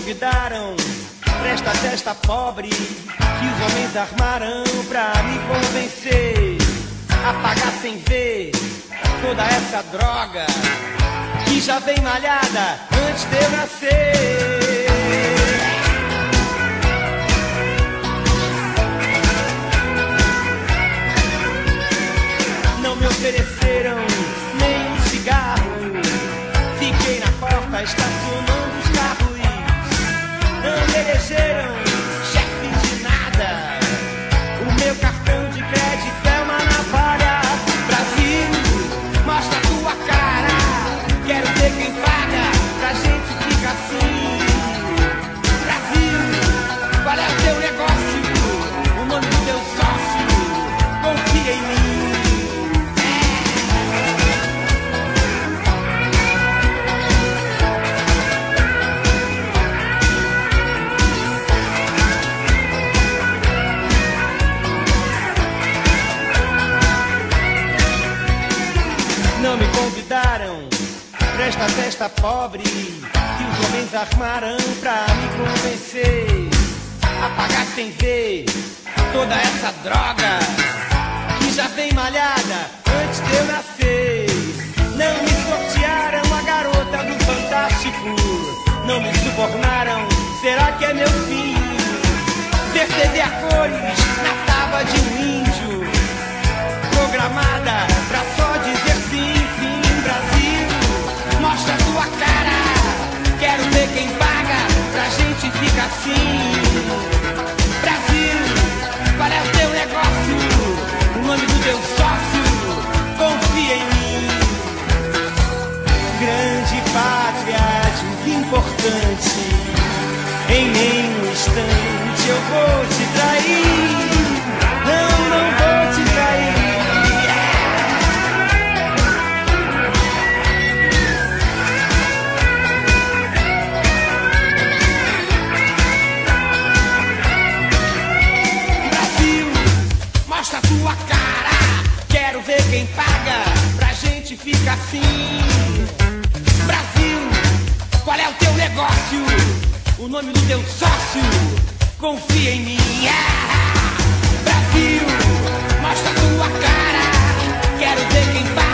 convidaram pra esta festa pobre que os homens armaram pra me convencer a pagar sem ver toda essa droga que já vem malhada antes de eu nascer. Não me ofereceram nem um cigarro, fiquei na porta estacionando os carros. Não me elegeram chefe de nada, o meu cartão de crédito é uma navalha. Brasil, mostra a tua cara, quero ver quem paga pra gente ficar assim. Brasil, qual é o teu negócio, o nome do teu sócio, confia em mim. Não me convidaram pra esta festa pobre que os homens armaram pra me convencer a pagar sem ver toda essa droga que já vem malhada antes de eu nascer. Não me sortearam a garota do Fantástico, não me subornaram, será que é meu fim? Ver TV a cores na tábua de um índio, programada pra só dizer sim. Mostra a tua cara, quero ver quem paga pra gente ficar assim. Brasil, qual é o teu negócio, o nome do teu sócio, confia em mim. Grande pátria, digo importante, em nenhum instante eu vou te trair. Não, não vou te trair. Mostra a tua cara, quero ver quem paga pra gente ficar assim. Brasil, qual é o teu negócio, o nome do teu sócio, confia em mim. Brasil, mostra a tua cara, quero ver quem paga